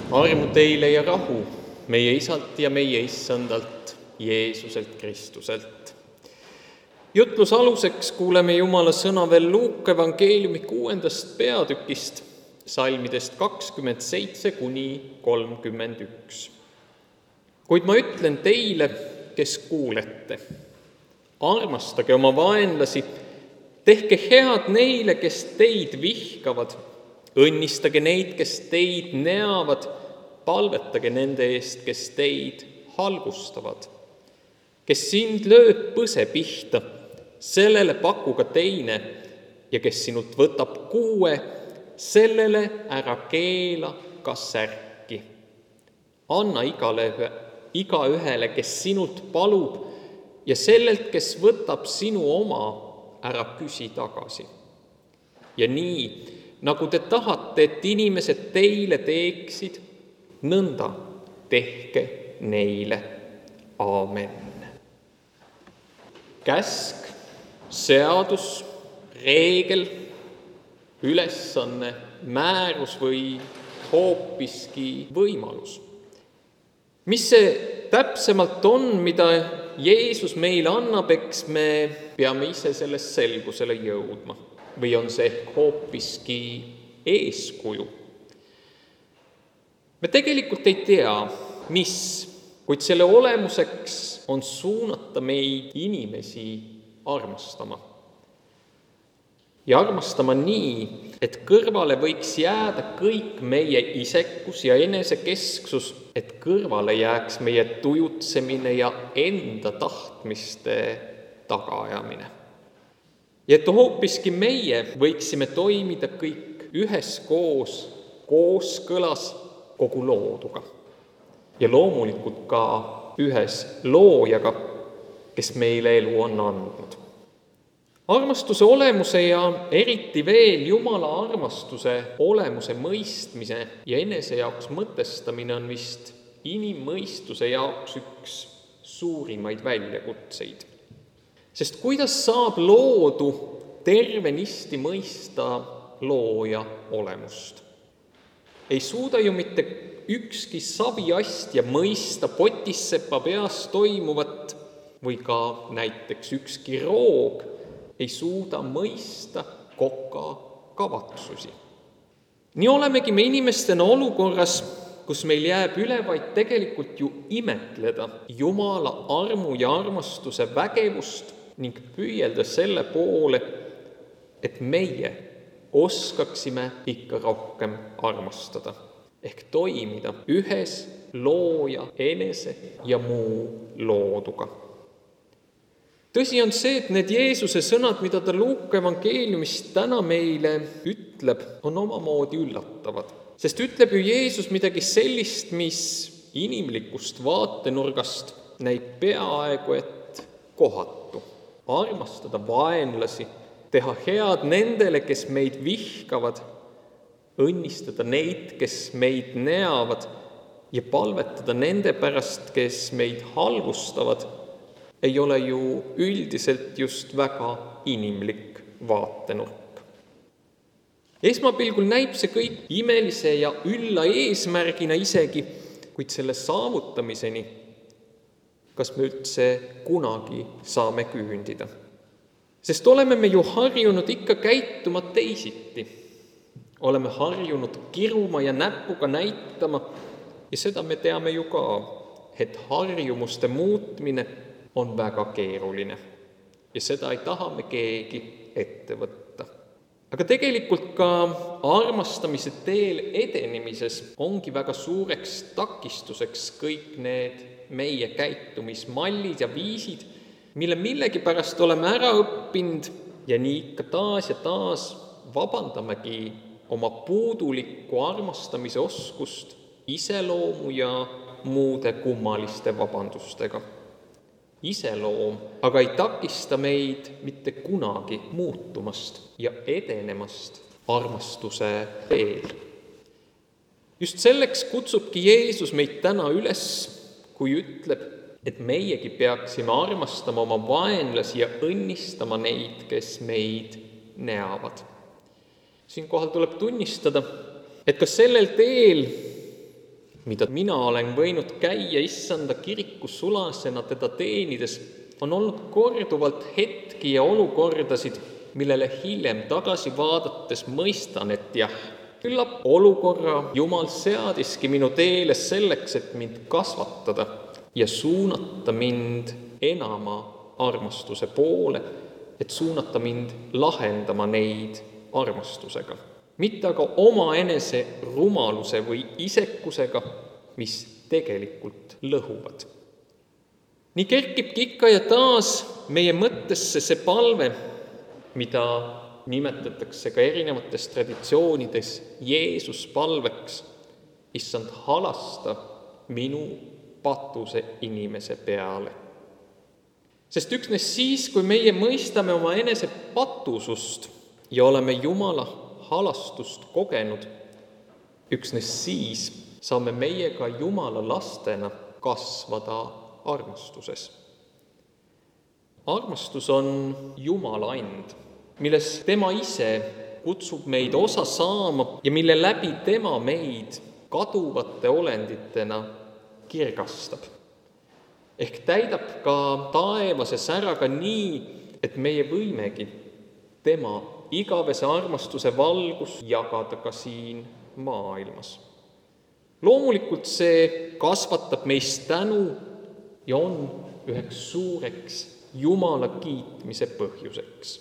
Armu teile ja rahu meie Isalt ja meie Issandalt, Jeesuselt Kristuselt. Jutluse aluseks kuuleme Jumala sõna veel Luuka evangeeliumi 6. peatükist, salmidest 27–31. Kuid ma ütlen teile, kes kuulete, armastage oma vaenlasi, tehke head neile, kes teid vihkavad, õnnistage neid, kes teid neavad, palvetage nende eest, kes teid halvustavad. Kes sind lööb põse pihta, sellele paku ka teine, ja kes sinult võtab kuue, sellele ära keela ka särki. Anna igaühele, kes sinult palub, ja sellelt, kes võtab sinu oma, ära küsi tagasi. Ja nii, nagu te tahate, et inimesed teile teeksid, nõnda tehke neile. Aamen. Käsk, seadus, reegel, ülesanne, määrus või hoopiski võimalus. Mis see täpsemalt on, mida Jeesus meile annab, eks me peame ise sellest selgusele jõudma. Või on see hoopiski eeskuju? Me tegelikult ei tea, mis, kuid selle olemuseks on suunata meid inimesi armastama. Ja armastama nii, et kõrvale võiks jääda kõik meie isekus ja enesekesksus, et kõrvale jääks meie tujutsemine ja enda tahtmiste tagaajamine. Ja et hoopiski meie võiksime toimida kõik üheskoos, kooskõlas kogu looduga. Ja loomulikult ka ühes loojaga, kes meile elu on andnud. Armastuse olemuse ja eriti veel Jumala armastuse olemuse mõistmise ja enese jaoks mõtestamine on vist inimmõistuse jaoks üks suurimaid väljakutseid. Sest kuidas saab loodu tervenisti mõista looja olemust? Ei suuda ju mitte ükski saviastja mõista potissepa peas toimuvat või ka näiteks ükski roog ei suuda mõista koka kavatsusi. Nii olemegi me inimestena olukorras, kus meil jääb üle vaid tegelikult ju imetleda Jumala armu ja armastuse vägevust ning püüelda selle poole, et meie oskaksime ikka rohkem armastada, ehk toimida ühes looja, enese ja muu looduga. Tõsi on see, et need Jeesuse sõnad, mida ta Luuka evangeeliumist täna meile ütleb, on omamoodi üllatavad. Sest ütleb ju Jeesus midagi sellist, mis inimlikust vaatenurgast näib peaaegu et kohatu. Armastada vaenlasi, teha head nendele, kes meid vihkavad, õnnistada neid, kes meid neavad ja palvetada nende pärast, kes meid halvustavad, ei ole ju üldiselt just väga inimlik vaatenurk. Esmapilgul näib see kõik imelise ja ülla eesmärgina isegi, kuid selle saavutamiseni, kas me üldse kunagi saame küündida. Sest oleme me ju harjunud ikka käituma teisiti. Oleme harjunud kiruma ja näpuga näitama ja seda me teame ju ka, et harjumuste muutmine on väga keeruline ja seda ei taha me keegi ette võtta. Aga tegelikult ka armastamise teel edenemises ongi väga suureks takistuseks kõik need meie käitumismallid ja viisid, mille millegipärast oleme ära õppinud ja nii ikka taas ja taas vabandamegi oma puudulikku armastamise oskust iseloomu ja muude kummaliste vabandustega. Iseloom aga ei takista meid mitte kunagi muutumast ja edenemast armastuse teel. Just selleks kutsubki Jeesus meid täna üles, kui ütleb, et meiegi peaksime armastama oma vaenlasi ja õnnistama neid, kes meid neavad. Siinkohal tuleb tunnistada, et ka sellel teel mida mina olen võinud käia issanda kirikus sulasena teda teenides, on olnud korduvalt hetki ja olukordasid, millele hiljem tagasi vaadates mõistan, et jah, küllap olukorra Jumal seadiski minu teele selleks, et mind kasvatada ja suunata mind enama armastuse poole, et suunata mind lahendama neid armastusega. Mitte aga omaenese rumaluse või isekusega, mis tegelikult lõhuvad. Nii kerkibki ikka ja taas meie mõttesse see palve, mida nimetatakse ka erinevates traditsioonides Jeesus palveks: issand, halasta minu patuse inimese peale. Sest üksnes siis, kui meie mõistame oma enese patusust ja oleme Jumala halastust kogenud, üksnes siis saame meie ka Jumala lastena kasvada armastuses. Armastus on Jumala and, milles tema ise kutsub meid osa saama ja mille läbi tema meid kaduvate olenditena kirgastab. Ehk täidab ka taevase säraga nii, et meie võimegi tema igavese armastuse valgus jagada ka siin maailmas. Loomulikult see kasvatab meist tänu ja on üheks suureks Jumala kiitmise põhjuseks.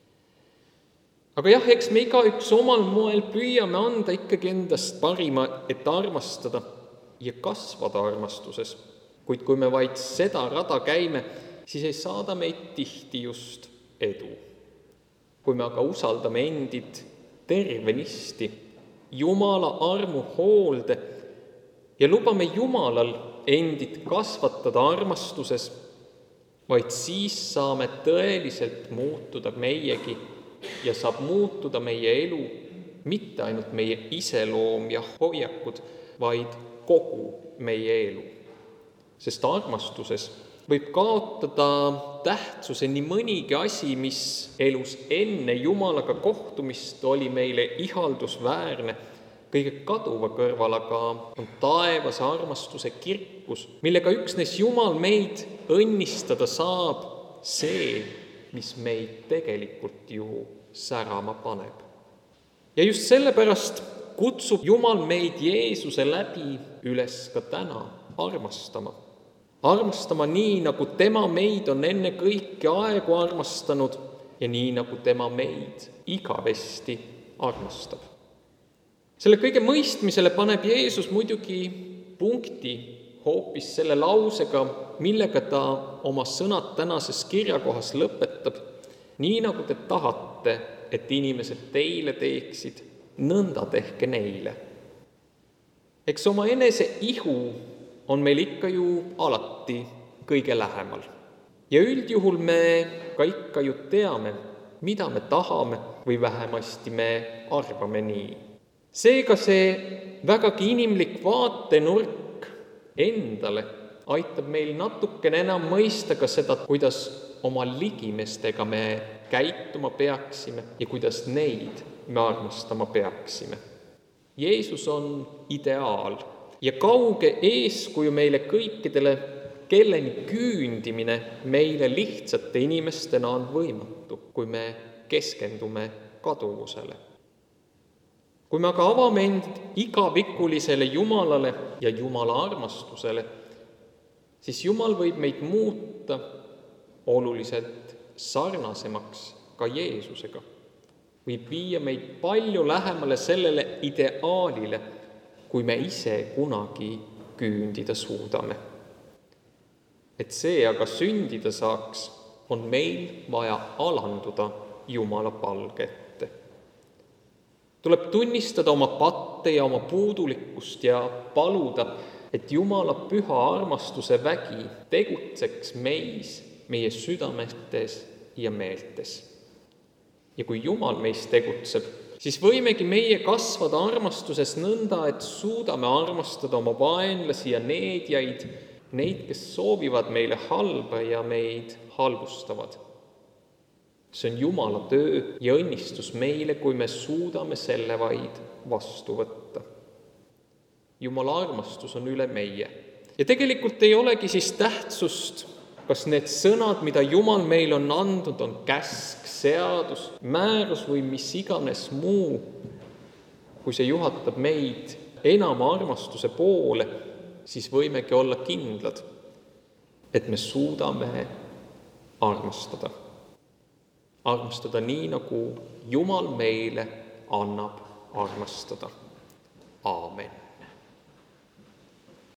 Aga jah, eks me igaüks omal moel püüame anda ikkagi endast parima, et armastada ja kasvada armastuses. Kuid kui me vaid seda rada käime, siis ei saada meid tihti just edu. Kui me aga usaldame endid tervenisti Jumala armu hoolde ja lubame Jumalal endid kasvatada armastuses, vaid siis saame tõeliselt muutuda meiegi ja saab muutuda meie elu, mitte ainult meie iseloom ja hoiakud, vaid kogu meie elu. Sest armastuses võib kaotada tähtsuse nii mõnigi asi, mis elus enne Jumalaga kohtumist oli meile ihaldusväärne, kõige kaduva kõrval aga on taevase armastuse kirkus, millega üksnes Jumal meid õnnistada saab, see, mis meid tegelikult ju särama paneb. Ja just sellepärast kutsub Jumal meid Jeesuse läbi üles ka täna armastama. Armastama nii, nagu tema meid on enne kõiki aegu armastanud ja nii, nagu tema meid igavesti armastab. Selle kõige mõistmisele paneb Jeesus muidugi punkti hoopis selle lausega, millega ta oma sõnad tänases kirjakohas lõpetab. Nii nagu te tahate, et inimesed teile teeksid, nõnda tehke neile. Eks oma enese ihu on meil ikka ju alati kõige lähemal. Ja üldjuhul me ka ikka ju teame, mida me tahame või vähemasti me arvame nii. Seega see vägagi inimlik vaatenurk endale aitab meil natukene enam mõista ka seda, kuidas oma ligimestega me käituma peaksime ja kuidas neid me armastama peaksime. Jeesus on ideaal ja kauge eeskuju meile kõikidele, kelleni küündimine meile lihtsate inimestena on võimatu, kui me keskendume kaduvusele. Kui me aga avame end igavikulisele Jumalale ja Jumala armastusele, siis Jumal võib meid muuta oluliselt sarnasemaks ka Jeesusega. Võib viia meid palju lähemale sellele ideaalile, kui me ise kunagi küündida suudame. Et see aga sündida saaks, on meil vaja alanduda Jumala palge ette. Tuleb tunnistada oma patte ja oma puudulikkust ja paluda, et Jumala püha armastuse vägi tegutseks meis, meie südametes ja meeltes. Ja kui Jumal meis tegutseb, siis võimegi meie kasvada armastuses nõnda, et suudame armastada oma vaenlasi ja needjaid, neid, kes soovivad meile halba ja meid halvustavad. See on Jumala töö ja õnnistus meile, kui me suudame selle vaid vastu võtta. Jumala armastus on üle meie. Ja tegelikult ei olegi siis tähtsust, kas need sõnad, mida Jumal meil on andnud, on käsk, seadus, määrus või mis iganes muu, kui see juhatab meid enama armastuse poole, siis võimegi olla kindlad, et me suudame armastada. Armastada nii, nagu Jumal meile annab armastada. Aamen.